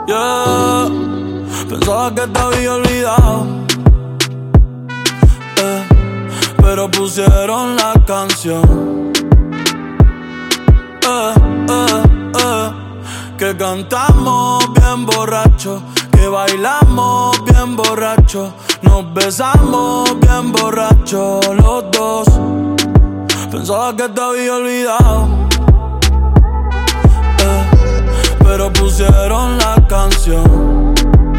Yeah, pensaba que te había olvidado, pero pusieron la canción, que cantamos bien borrachos, que bailamos bien borrachos, nos besamos bien borrachos los dos. Pensaba que te había olvidado, pero pusieron la canción,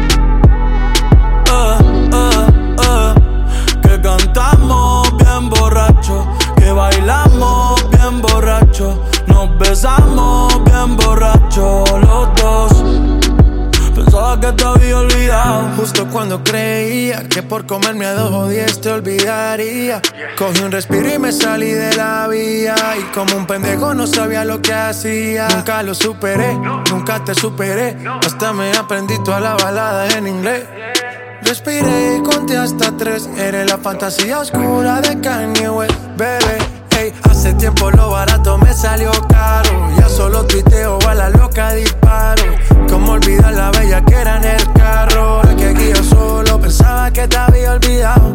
que cantamos bien borrachos, que bailamos bien borrachos, nos besamos bien borrachos los dos. Pensaba que te había olvidado. Justo cuando creía que por comerme a 2 o 10 te olvidaría, cogí un respiro y me salí de la vía. Y como un pendejo no sabía lo que hacía. Nunca lo superé, nunca te superé. Hasta me aprendí toda la balada en inglés. Respiré y conté hasta 3. Eres la fantasía oscura de Kanye West, bebé. Hey, hace tiempo lo barato me salió caro. Ya solo tuiteo, a la loca disparo. Cómo olvidar la bella que era en el carro. Ahora que aquí yo solo pensaba que te había olvidado,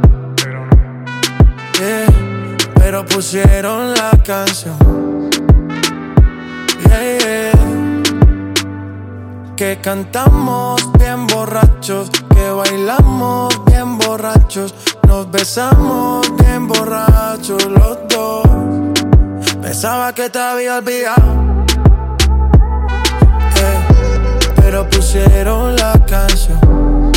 pero pusieron la canción, que cantamos bien borrachos, que bailamos bien borrachos, nos besamos bien borrachos los dos. Pensaba que te había olvidado, pero pusieron la canción,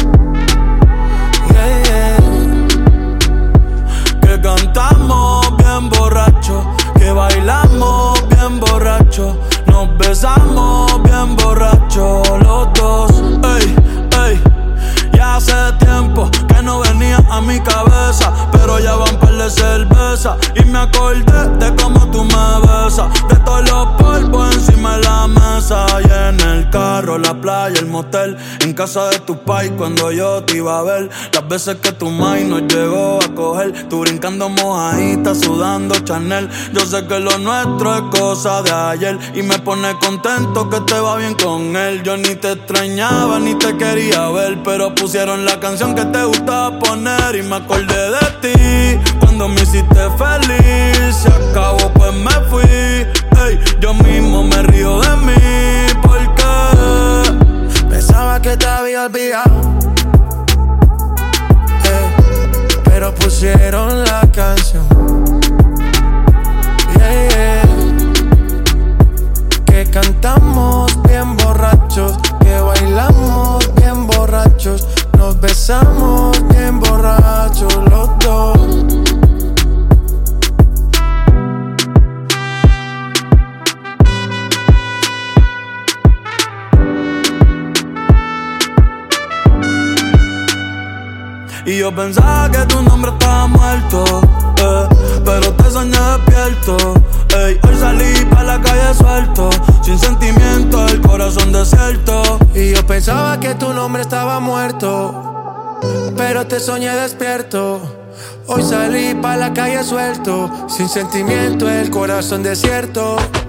que cantamos bien borrachos, que bailamos bien borrachos, nos besamos bien borrachos los dos. Ey, ey, ya hace tiempo que no venía a mi cabeza, pero ya van par de cerveza y me acordé de cómo tú me besas, de todos los polvos encima de la mesa, y en el carro, la playa, el motel, en casa de tu pai cuando yo te iba a ver, las veces que tu mai nos llegó a coger, tú brincando mojadita, sudando Chanel. Yo sé que lo nuestro es cosa de ayer y me pone contento que te va bien con él. Yo ni te extrañaba ni te quería ver, pero pusieron la canción que te gustaba poner y me acordé de ti cuando me hiciste feliz. Se acabó pues me fui, ey, yo mismo me río de mí porque pensaba que te había olvidado, pero pusieron la canción, que cantamos bien borrachos, que bailamos bien borrachos, nos besamos bien borrachos los dos. Y yo pensaba que tu nombre estaba muerto, pero te soñé despierto. Ey, hoy salí pa' la calle suelto, sin sentimiento, el corazón desierto. Y yo pensaba que tu nombre estaba muerto, pero te soñé despierto. Hoy salí pa' la calle suelto, sin sentimiento, el corazón desierto.